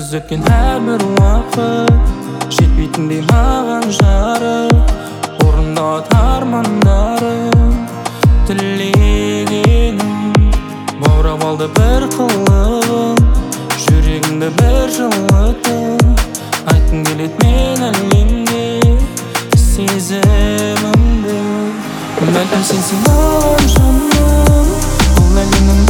Біз өткен әрбір уақыт жетпейтіндей маған жарық, орындалады армандарым, тілегенім. Баурап алды бір қылығың, жүрегімді бір жылытып. Айтқым келеді мен әлемге сезімімді. Бәлкім сенсің маған жаным, бұл әлемнің